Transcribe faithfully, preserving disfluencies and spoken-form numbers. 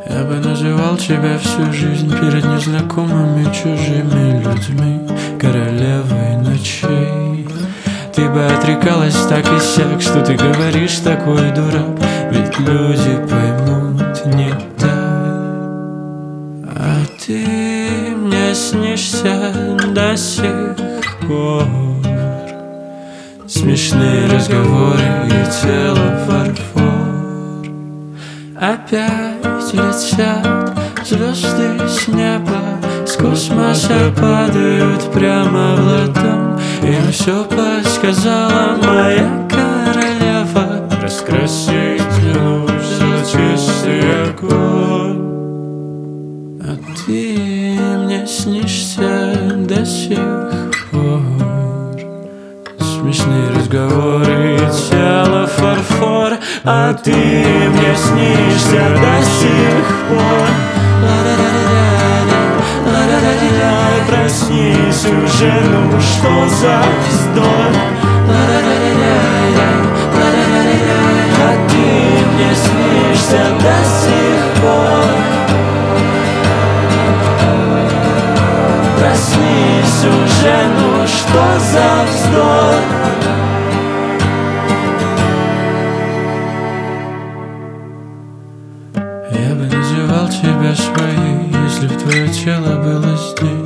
Я бы называл тебя всю жизнь перед незнакомыми чужими людьми королевой ночей. Ты бы отрекалась так и сяк, что ты говоришь такой дурак, ведь люди поймут не так. А ты мне снишься до сих пор. Смешные разговоры и тело фарфор. Опять летят звезды с неба, с космоса падают прямо в ладонь. Им все подсказала моя королева: раскрасить ночь за чистый огонь. А ты мне снишься до сих пор. Смешные разговоры и тело фарфор. А ты мне снишься до сих пор. Ла-ла-ла-ла-ла-ла-ла-ла-ла. Проснись уже, ну что за вздор. Ла-ла-ла-ла-ла-ла-ла. А ты мне снишься до сих пор. Проснись уже, ну что за вздор. Я бы называл тебя своей, если б твое тело было здесь.